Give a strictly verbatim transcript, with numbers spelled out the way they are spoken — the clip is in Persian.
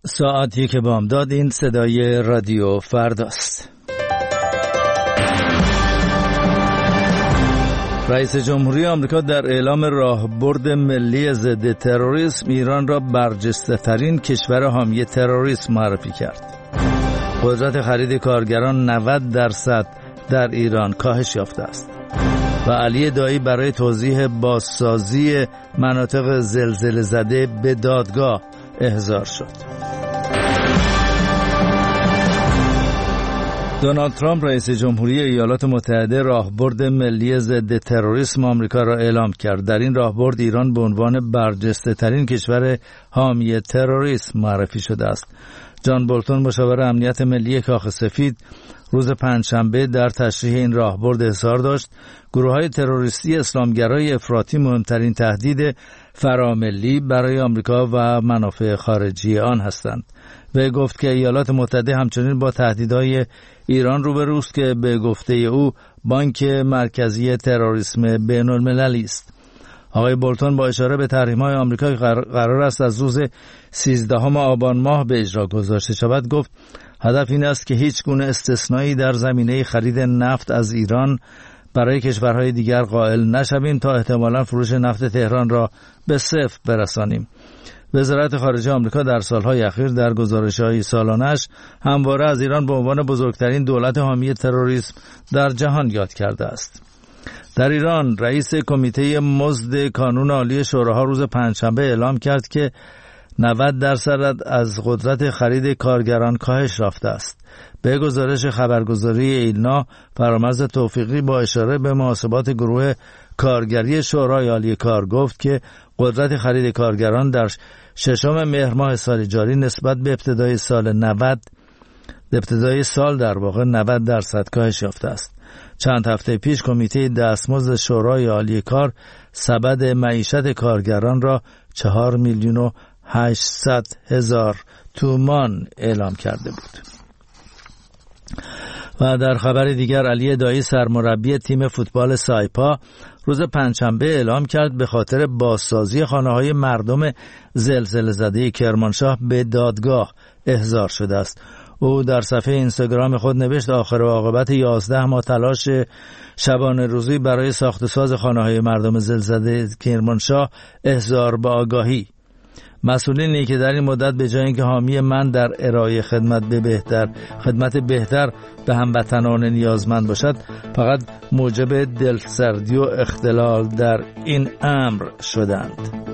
ساعت یک بامداد. این صدای رادیو فرداست. رئیس جمهوری آمریکا در اعلام راهبرد ملی ضد تروریسم ایران را برجسته ترین کشور حامی تروریسم معرفی کرد. قدرت خرید کارگران نود درصد در ایران کاهش یافته است. و علی دایی برای توضیح بازسازی مناطق زلزله زده به دادگاه احضار شد. دونالد ترامپ رئیس جمهوری ایالات متحده راهبرد ملی ضد تروریسم آمریکا را اعلام کرد. در این راهبرد ایران به عنوان برجسته ترین کشور حامی تروریسم معرفی شده است. جان بولتون مشاور امنیت ملی کاخ سفید روز پنجشنبه در تشریح این راهبرد اظهار داشت گروه‌های تروریستی اسلامگرای افراطی مهمترین تهدید فراملی برای آمریکا و منافع خارجی آن هستند. و گفت که ایالات متحده همچنین با تهدیدهای ایران روبروست که به گفته او بانک مرکزی تروریسم بین المللی است. آقای بولتون با اشاره به تحریم‌های آمریکا که قرار است از روز سیزدهم آبان ماه به اجرا گذاشته شود گفت هدف این است که هیچ گونه استثنایی در زمینه خرید نفت از ایران برای کشورهای دیگر قائل نشویم تا احتمالاً فروش نفت تهران را به صفر برسانیم. وزارت خارجه آمریکا در سالهای اخیر در گزارش‌های سالانه‌اش همواره از ایران به عنوان بزرگترین دولت حامی تروریسم در جهان یاد کرده است. در ایران رئیس کمیته مزد کانون عالی شوراها روز پنجشنبه اعلام کرد که نود درصد از قدرت خرید کارگران کاهش یافته است. به گزارش خبرگزاری ایلنا، فرامرز توفیقی با اشاره به محاسبات گروه کارگری شورای عالی کار گفت که قدرت خرید کارگران در ششم مهر ماه سال جاری نسبت به ابتدای سال نود ابتدای سال در واقع نود درصد کاهش یافته است. چند هفته پیش کمیته دستمزد شورای عالی کار سبد معیشت کارگران را چهار میلیون و هشتصد هزار تومان اعلام کرده بود. و در خبر دیگر علی دایی سرمربی تیم فوتبال سایپا روز پنجشنبه اعلام کرد به خاطر بازسازی خانه‌های مردم زلزله زده کرمانشاه به دادگاه احضار شده است. او در صفحه اینستاگرام خود نوشت آخر و عاقبت یازده ماه تلاش شبانه روزی برای ساخت و ساز خانه‌های مردم زلزله کرمانشاه احضار به آگاهی. مسئولینی که در این مدت به جای اینکه حامی من در ارائه خدمت به بهتر خدمت بهتر به هموطنان نیازمند باشد فقط موجب دلسردی و اختلال در این امر شدند.